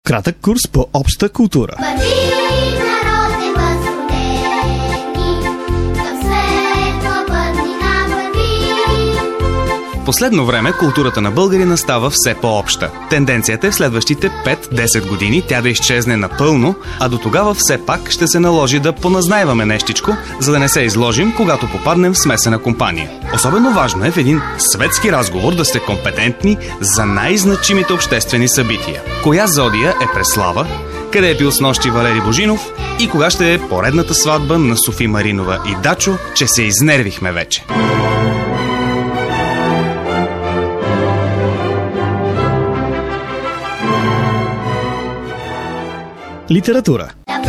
Кратък курс по обща култура. В последно време културата на българина става все по-обща. Тенденцията е в следващите 5-10 години тя да изчезне напълно, а до тогава все пак ще се наложи да поназнайваме нещичко, за да не се изложим, когато попаднем в смесена компания. Особено важно е в един светски разговор да сте компетентни за най-значимите обществени събития. Коя зодия е преслава, къде е бил снощи Валери Божинов и кога ще е поредната сватба на Софи Маринова и Дачо, че се изнервихме вече. Литература.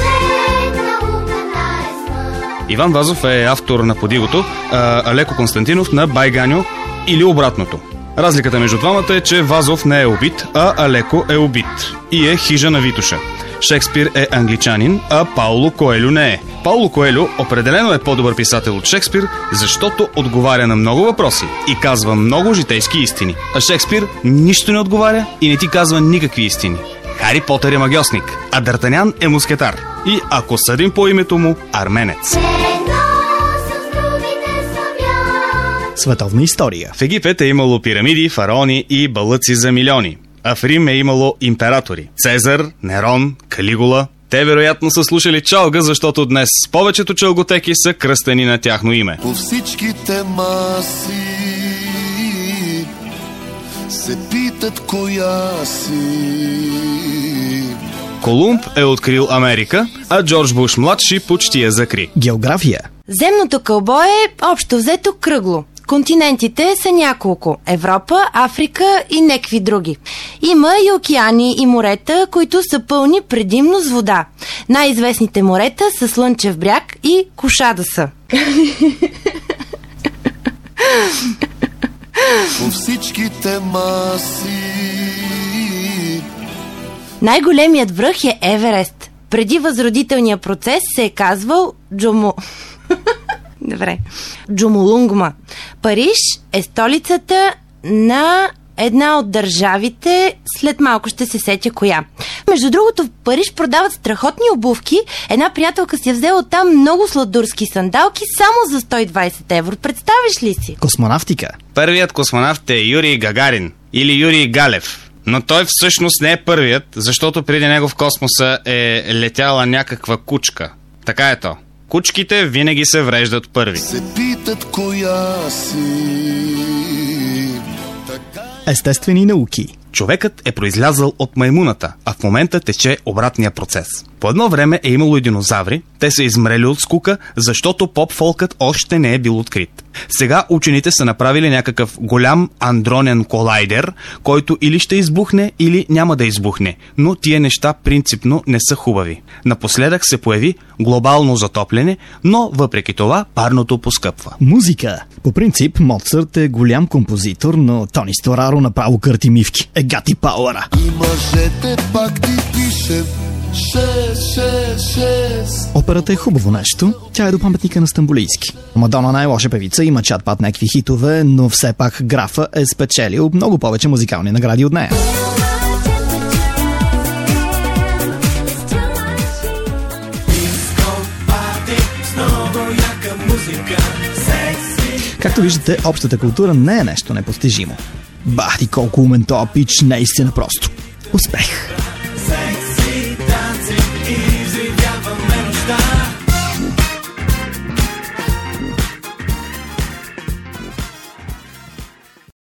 Иван Вазов е автор на Подигото, а Леко Константинов на Байганьо или обратното. Разликата между двамата е, че Вазов не е убит, а Алеко е убит и е хижа на Витоша. Шекспир е англичанин, а Пауло Коелю не е. Пауло Коелю определено е по-добър писател от Шекспир, защото отговаря на много въпроси и казва много житейски истини. А Шекспир нищо не отговаря и не ти казва никакви истини. Хари Потър е магьосник, а Д'Артанян е мускетар. И ако съдим по името му, арменец. Световна история. В Египет е имало пирамиди, фараони и балъци за милиони. А в Рим е имало императори. Цезар, Нерон, Калигула. Те вероятно са слушали чалга, защото днес повечето чалготеки са кръстени на тяхно име. По всичките маси се питат коя си. Колумб е открил Америка, а Джордж Буш младши почти я закри. География. Земното кълбо е общо взето кръгло. Континентите са няколко – Европа, Африка и некви други. Има и океани и морета, които са пълни предимно с вода. Най-известните морета са Слънчев бряг и Кушада са. По всичките маси. Най-големият връх е Еверест. Преди възродителния процес се е казвал Джомолунгма. Париж е столицата на една от държавите, след малко ще се сетя коя. Между другото, в Париж продават страхотни обувки. Една приятелка си е взела там много сладурски сандалки само за 120 евро. Представиш ли си? Космонавтика. Първият космонавт е Юрий Гагарин или Юрий Галев. Но той всъщност не е първият, защото преди него в космоса е летяла някаква кучка. Така е то. Кучките винаги се вреждат първи. Се питат коя си. Естествени науки. Човекът е произлязъл от маймуната, а в момента тече обратния процес. По едно време е имало и динозаври, те са измрели от скука, защото поп-фолкът още не е бил открит. Сега учените са направили някакъв голям андронен колайдер, който или ще избухне, или няма да избухне, но тия неща принципно не са хубави. Напоследък се появи глобално затопляне, но въпреки това парното поскъпва. Музика. По принцип, Моцарт е голям композитор, но Тони Стораро направо кърти мивки. Гати Пауъра. И мъжете пак ти пише 6. Операта е хубаво нещо. Тя е до паметника на Стамболийски. Мадона най-лоша певица, има чат-пат някакви хитове, но все пак графа е спечелил много повече музикални награди от нея. Както виждате, общата култура не е нещо непостижимо. Бах ти колко умен тоя пич, наистина просто. Успех!